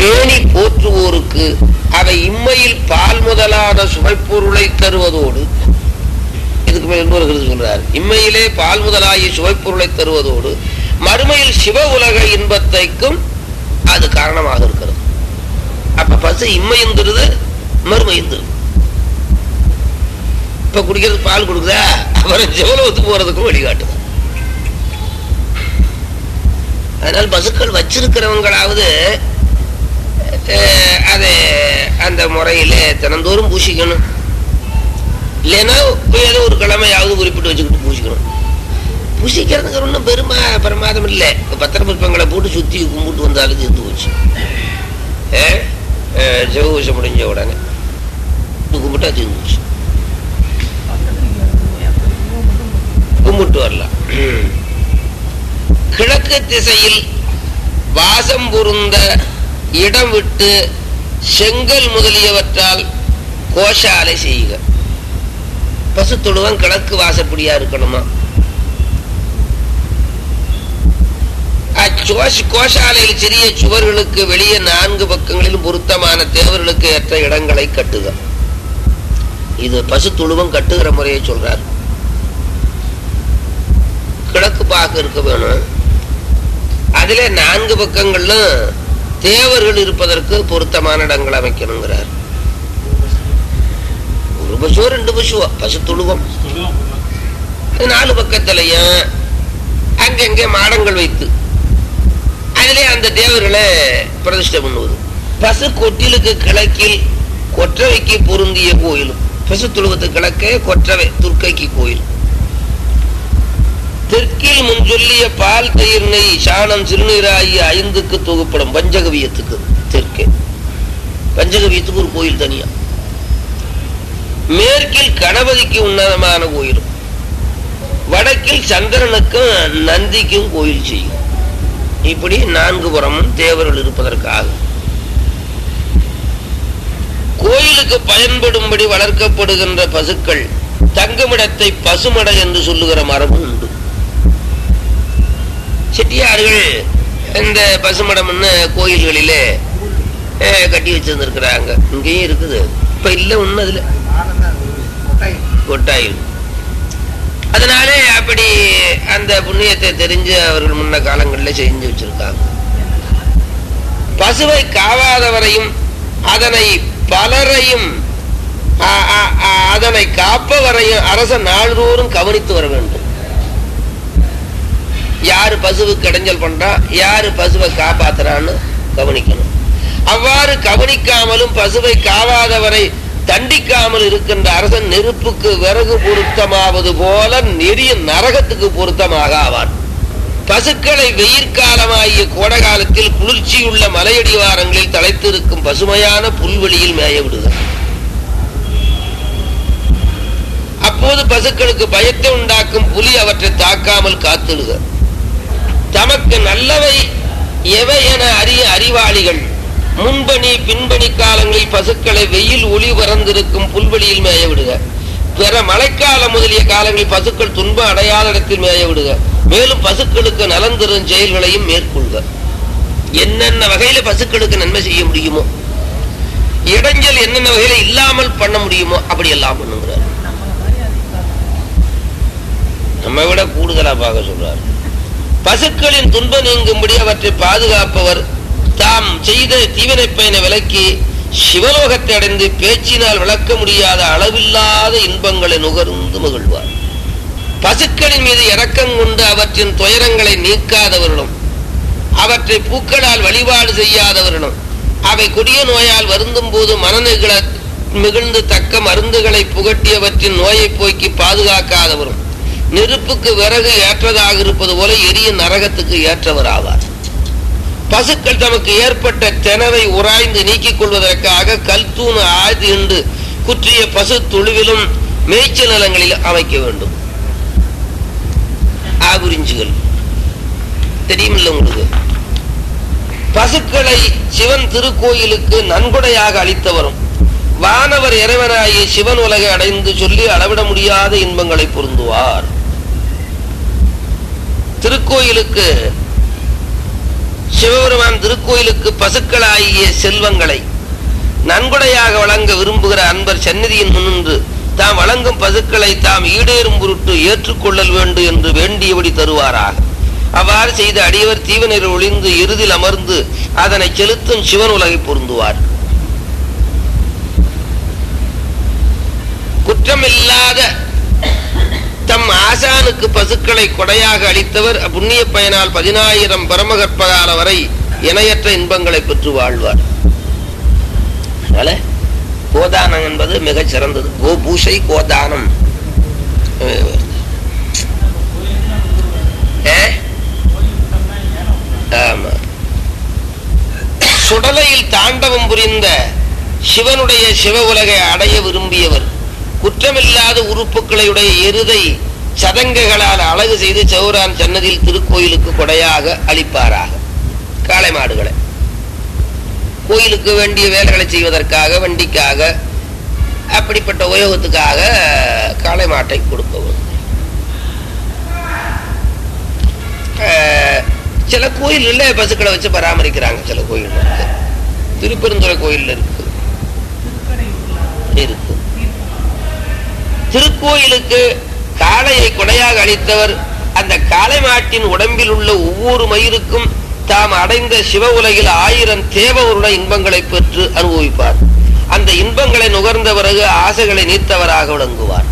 பேணி போற்றுவோருக்கு அவை இம்மையில் பால் முதலான சுவைப்பொருளை தருவதோடு, இதுக்கு மேல் இன்னொரு கருத்து சொல்றார், இம்மையிலே பால் முதலாகிய சுவைப்பொருளை தருவதோடு மறுமையில் சிவ உலக இன்பத்தைக்கும் அது காரணமாக இருக்கிறது. அப்ப பசு இம்மையுந்துருது, மறுமையுந்துருது. இப்ப குடிக்கிறது பால் கொடுக்குதா, அப்புறம் சிவலோகத்துக்கு போறதுக்கும் வழிகாட்டுது. அதனால பசுக்கள் வச்சிருக்கிறவங்களாவது அதை அந்த முறையில தினந்தோறும் பூசிக்கணும். இல்லைன்னா ஏதோ ஒரு கிழமையாவது குறிப்பிட்டு வச்சுக்கிட்டு பூசிக்கணும். பூசிக்கிறதுக்கு ஒன்றும் பிரமாதம் இல்லை. பத்திர புஷ்பங்களை போட்டு சுத்தி கும்பிட்டு வந்தாலும் தீர்ந்து போச்சு. சிவபூசை முடிஞ்ச உடனே கும்பிட்டா தீர்ந்து போச்சு. கும்பிட்டு வரலாம். கிழக்கு திசையில் வாசம் பொருந்த இடம் விட்டு செங்கல் முதலியவற்றால் கோஷாலை செய்க. பசு தொழுவம் கிழக்கு வாசப்படியா இருக்கணுமா? கோஷாலையில் சிறிய சுவர்களுக்கு வெளியே 4 பக்கங்களிலும் பொருத்தமான தேவர்களுக்கு ஏற்ற இடங்களை கட்டுக. இது பசு தொழுவம் கட்டுகிற முறையை சொல்றார். கிழக்கு பாக இருக்க வேணும். அதிலே 4 பக்கங்களும் தேவர்கள் இருப்பதற்கு பொருத்தமான இடங்கள் அமைக்கணுங்கிறார். 1 பசுவோ 2 பசுவோ பசு தொழுவம் 4 பக்கத்திலையும் அங்கங்கே மாடங்கள் வைத்து அதிலே அந்த தேவர்களை பிரதிஷ்டை பண்ணுவது. பசு கொட்டிலுக்கு கிழக்கில் கொற்றவைக்கு பொருந்திய கோயிலும், பசு தொழுவத்துக்கு கிழக்கே கொற்றவை துர்க்கைக்கு கோயில். தெற்கில் முன் சொல்லிய பால் தயிர் நெய் சாணம் சிறுநீராகிய 5க்கு தொகுப்படும் பஞ்சகவியத்துக்கு தெற்கே. பஞ்சகவியத்துக்கு ஒரு கோயில் தனியா. மேற்கில் கணபதிக்கு உன்னதமான கோயிலும், வடக்கில் சந்திரனுக்கும் நந்திக்கும் கோயில் செய்யும். இப்படி 4 புறமும் தேவர்கள் இருப்பதற்காக கோயிலுக்கு பயன்படும்படி வளர்க்கப்படுகின்ற பசுக்கள் தங்குமிடத்தை பசுமடை என்று சொல்லுகிற மரபும் உண்டு. செட்டியார்கள் இந்த பசுமடம்னு கோயில்களிலே கட்டி வச்சிருந்திருக்கிறாங்க. இங்கேயும் இருக்குது. இப்ப இல்ல ஒண்ணு அதுல கொட்டாயில். அதனாலே அப்படி அந்த புண்ணியத்தை தெரிஞ்சு அவர்கள் முன்ன காலங்களில் செஞ்சு வச்சிருக்காங்க. பசுவை காவாதவரையும் அதனை பலரையும் அதனை காப்பவரையும் அரசன் நாள்தோறும் கவனித்து வர வேண்டும். யாரு பசுவுக்கு இடைஞ்சல் பண்றா, யாரு பசுவை காப்பாத்துறான்னு கவனிக்கணும். அவ்வாறு கவனிக்காமலும் பசுவை காவாதவரை தண்டிக்காமல் இருக்கின்ற அரசன் நெருப்புக்கு விறகு பொருத்தமாவது போல நெறிய நரகத்துக்கு பொருத்தமாக ஆவான். பசுக்களை வெயிற்காலமாகிய கோடகாலத்தில் குளிர்ச்சியுள்ள மலையடிவாரங்களில் தலைத்திருக்கும் பசுமையான புல்வெளியில் மேய விடுக. அப்போது பசுக்களுக்கு பயத்தை உண்டாக்கும் புலி அவற்றை தாக்காமல் காத்திடுக. தமக்கு நல்லவை எவை என அறிய அறிவாளிகள் முன்பணி பின்பணி காலங்களில் பசுக்களை வெயில் ஒளி பறந்திருக்கும் புல்வெளியில் மேய விடுக. பிற மழைக்காலம் முதலிய காலங்களில் பசுக்கள் துன்பம் அடையாத இடத்தில் மேய விடுக. மேலும் பசுக்களுக்கு நலன் தரும் செயல்களையும் மேற்கொள்க. என்னென்ன வகையில பசுக்களுக்கு நன்மை செய்ய முடியுமோ, இடைஞ்சல் என்னென்ன வகையில இல்லாமல் பண்ண முடியுமோ அப்படி எல்லாம் பண்ணுங்கிறார். நம்ம விட கூடுதலா பார்க்க சொல்றார். பசுக்களின் துன்பம் நீங்கும்படி அவற்றை பாதுகாப்பவர் தாம் செய்த தீவினை பயனை விலக்கி சிவலோகத்தை அடைந்து பேச்சினால் விளக்க முடியாத அளவில்லாத இன்பங்களை நுகர்ந்து மகிழ்வார். பசுக்களின் மீது இரக்கம் கொண்டு அவற்றின் துயரங்களை நீக்காதவர்களும் அவற்றை பூக்களால் வழிபாடு செய்யாதவர்களும் அவை கொடிய நோயால் வருந்தும் போது மனநிலை மிகுந்து தக்க மருந்துகளை புகட்டியவற்றின் நோயை போக்கி பாதுகாக்காதவரும் நெருப்புக்கு விறகு ஏற்றதாக இருப்பது போல எரிய நரகத்துக்கு ஏற்றவர் ஆவார். பசுக்கள் தமக்கு ஏற்பட்ட தெனவை உராய்ந்து நீக்கிக் கொள்வதற்காக கல்தூண் ஆதி என்று குற்றிய பசு தொழுவிலும் மேய்ச்சல் நிலங்களில் அமைக்க வேண்டும். ஆகுறிஞ்சுகள் தெரியுமில்ல உங்களுக்கு. பசுக்களை சிவன் திருக்கோயிலுக்கு நன்கொடையாக அளித்தவரும் வானவர் இறைவனாகிய சிவன் உலகை அடைந்து சொல்லி அளவிட முடியாத இன்பங்களை பொருந்துவார். திருக்கோயிலுக்கு சிவபெருமான் திருக்கோயிலுக்கு பசுக்களாகிய செல்வங்களை நன்கொடையாக வழங்க விரும்புகிற அன்பர் சந்நிதியின் முன்னின்று தாம் வழங்கும் பசுக்களை தாம் ஈடேறும் பொருட்டு ஏற்றுக்கொள்ளல் வேண்டும் என்று வேண்டியபடி தருவாராக. அவ்வாறு செய்த அடியவர் தீவனில் ஒளிந்து இறுதியில் அமர்ந்து அதனை செலுத்தும் சிவன் உலகை பொருந்துவார். குற்றமில்லாத தம் ஆசானுக்கு பசுக்களை கொடையாக அளித்தவர் புண்ணிய பயனால் 10,000 பரமகற்பகால வரை இணையற்ற இன்பங்களை பெற்று வாழ்வார். கோதானம் என்பது மிகச் சிறந்தது. கோ பூஷை கோதானம். ஆமா. சுடலையில் தாண்டவம் புரிந்த சிவனுடைய சிவ உலகை அடைய விரும்பியவர் குற்றமில்லாத உறுப்புகளையுடைய எருதை சதங்கைகளால் அழகு செய்து சௌரான் சன்னதியில் திருக்கோயிலுக்கு கொடையாக அளிப்பாராக. காளை மாடுகளை கோயிலுக்கு வேண்டிய வேலைகளை செய்வதற்காக, வண்டிக்காக, அப்படிப்பட்ட உபயோகத்துக்காக காளை மாட்டை கொடுப்பவர். சில கோயில்ல பசுக்களை வச்சு பராமரிக்கிறாங்க. சில கோயில் இருக்கு, திருப்பெருந்துறை கோயில் இருக்கு. திருக்கோயிலுக்கு காளையை கொடையாக அளித்தவர் அந்த காளை மாட்டின் உடம்பில் உள்ள ஒவ்வொரு மயிருக்கும் தாம் அடைந்த சிவ உலகில் 1000 தேவருட இன்பங்களை பெற்று அனுபவிப்பார். அந்த இன்பங்களை நுகர்ந்த பிறகு ஆசைகளை நீத்தவராக விளங்குவார்.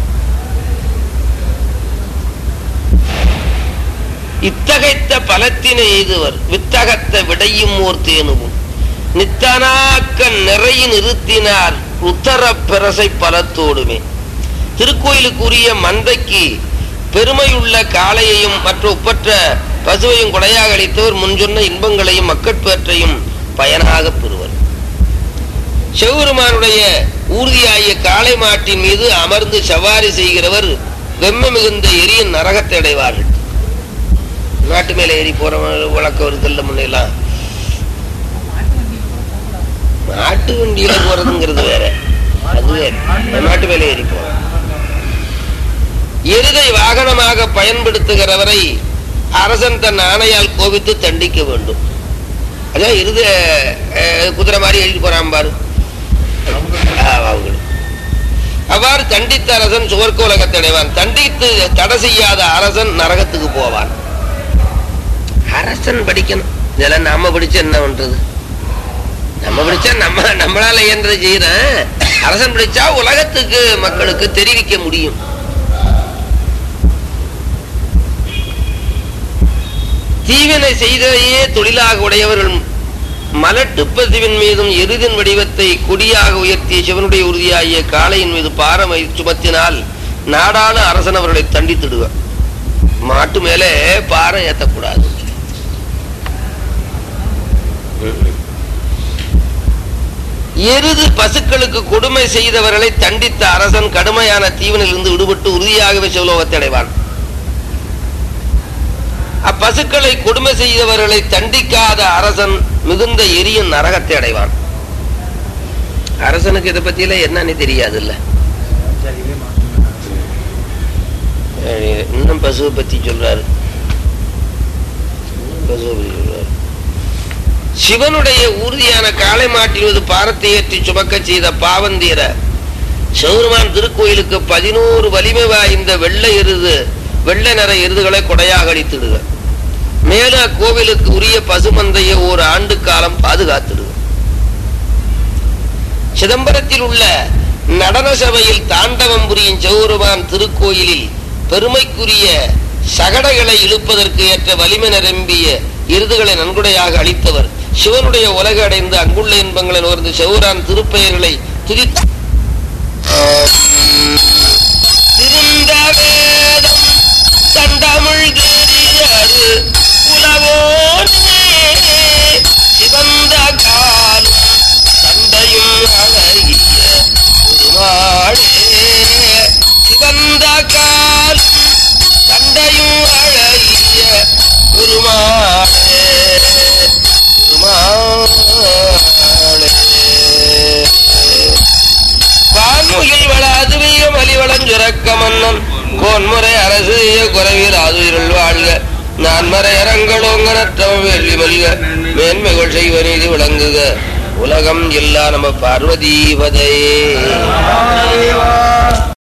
இத்தகைத்த பலத்தினை எய்துவர் வித்தகத்த விடையும் ஓர் தேனுவும் நித்தனாக்க நிறைய நிறுத்தினார் உத்தர பிரசை பலத்தோடுமே. திருக்கோயிலுக்குரிய மந்தைக்கு பெருமையுள்ள காளையையும் மற்ற ஒப்பற்ற பசுவையும் கொடையாக அளித்தவர் முன்சொன்ன இன்பங்களையும் மக்கட்பேற்றையும் பயனாக பெறுவர். சிவபெருமானுடைய ஊர்தியாகிய காளை மாட்டின் மீது அமர்ந்து சவாரி செய்கிறவர் வெம்மை மிகுந்த எரியின் நரகத்தை அடைவார்கள். நாட்டு மேல ஏறி போற வழக்கம் இருக்குல்ல. முன்னெல்லாம் நாட்டு வண்டியில போறதுங்கிறது வேற, அது வேற. நாட்டு மேல ஏறி போற எருதை வாகனமாக பயன்படுத்துகிறவரை அரசன் தன் ஆணையால் கோபித்து தண்டிக்க வேண்டும். அதான் எருத குதிரை மாதிரி எழுதி போறான் பாரு. அவ்வாறு தண்டித்த அரசன் சுவர்க்க உலகத்தை அடைவான். தண்டித்து தடை செய்யாத அரசன் நரகத்துக்கு போவான். அரசன் படிக்கணும். இதெல்லாம் நம்ம படிச்ச என்ன பண்றது? நம்ம படிச்சா நம்மளால இயன்றதை செய்யறேன். அரசன் படிச்சா உலகத்துக்கு மக்களுக்கு தெரிவிக்க முடியும். தீவினை செய்தையே தொழிலாக உடையவர்கள் மலட்டு பசுவின் மீதும் எருதின் வடிவத்தை கொடியாக உயர்த்திய சிவனுடைய உறுதியாகிய காளையின் மீது பாரமை சுமத்தினால் நாடான அரசன் அவர்களை தண்டித்திடுவார். மாட்டு மேலே பாரம் ஏற்றக்கூடாது. எருது பசுக்களுக்கு கொடுமை செய்தவர்களை தண்டித்த அரசன் கடுமையான தீவனிலிருந்து விடுபட்டு உறுதியாகவே சிவலோகத்தை அடைவான். அப்பசுக்களை கொடுமை செய்தவர்களை தண்டிக்காத அரசன் மிகுந்த எரியும் நரகத்தை அடைவான். அரசனுக்கு இதை பத்தியில என்னன்னு தெரியாது இல்ல. இன்னும் பசுவை பத்தி சொல்றாரு. சிவனுடைய ஊர்தியான காளை மாட்டின் மீது பாரத்தை ஏற்றி சுமக்க செய்த பாவந்தீர சிவபெருமான் திருக்கோயிலுக்கு 11 வலிமை வாய்ந்த வெள்ளை நிற எருதுகளை கொடையாக அளித்திடுக. மேலும் அக்கோவிலுக்கு உரிய பசுமந்தையை 1 ஆண்டு காலம் பாதுகாத்திடுக. சிதம்பரத்தில் உள்ள நடன சபையில் தாண்டவம் புரியும் சிவபெருமான் திருக்கோயிலில் பெருமைக்குரிய சகடைகளை இழுப்பதற்கு ஏற்ற வலிமை நிரம்பிய எருதுகளை நன்கொடையாக அளித்தவர் சிவனுடைய உலக அடைந்து அங்குள்ள இன்பங்களை நுகர்ந்து சிவபெருமான் திருப்பெயர்களை துதித்து திருந்த வேதம் தண்டமிழ் தெரியாது புலவோனே சிவந்த காலம் தண்டையும் அழகிய உருவாடே சிவந்த காலம் தண்டையும் அழகிய உருமாடே வான்முகில் வள அதுவிய மலிவளஞ்சுரக்க மன்னன் கோன்முறை அரசு குறைவில் ஆதுயிரல் வாழ்க நான்மறை அரங்களோங்க நற்றவ வெள்ளி மல்க மேன்மைகள் செய்வ நீதி விளங்குக உலகம் எல்லா நம்ம பார்வதீபதையே.